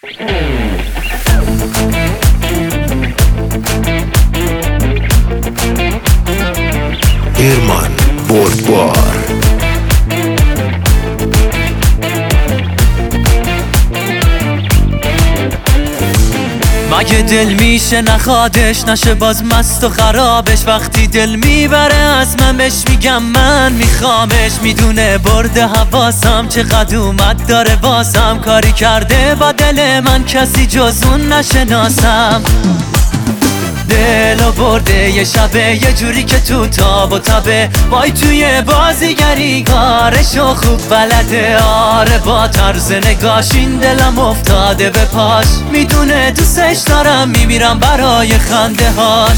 ایرمان بردبار. مگه دل میشه نخوادش نشه باز مست و خرابش؟ وقتی دل میبره از من بهش میگم من میخوامش. میدونه برده حواسم چقدر اومد داره بازم کاری کرده با دل من کسی جز اون نشناسم. دلو برده یه شبه یه جوری که تو تاب و تبه، وای توی بازیگری کارشو خوب بلده. آره با طرز نگاش این دلم افتاده به پاش، میدونه دوستش دارم میمیرم برای خنده هاش.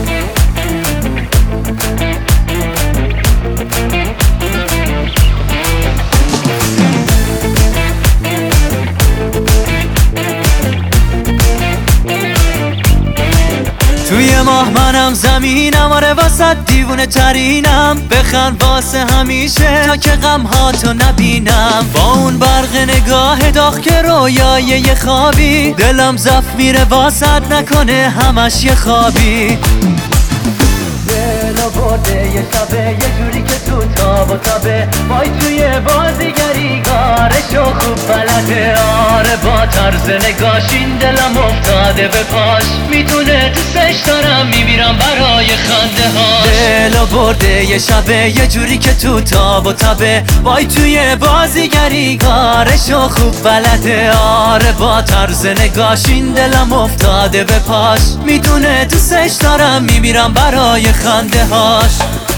توی ماه منم زمینم، آره واسه دیوونه ترینم. بخند واسه همیشه تا که غم هاتو نبینم. با اون برق نگاه داغ که رویای یه خوابی، دلم زف میره واسه نکنه همش یه خوابی. دلو برده یه شبه یه جوری که تو تاب و تابه، وای توی بازیگری کارشو خوب بلده. آره با طرز نگاش این دلم افتاده به پاش، میدونه دوستش دارم میمیرم برای خنده هاش. دلو برده یه شبه یه جوری که تو تاب و تابه، وای توی بازیگری کارشو خوب بلده. آره با طرز نگاش این دلم افتاده به پاش، میدونه دوستش دارم میمیرم برای خنده هاش.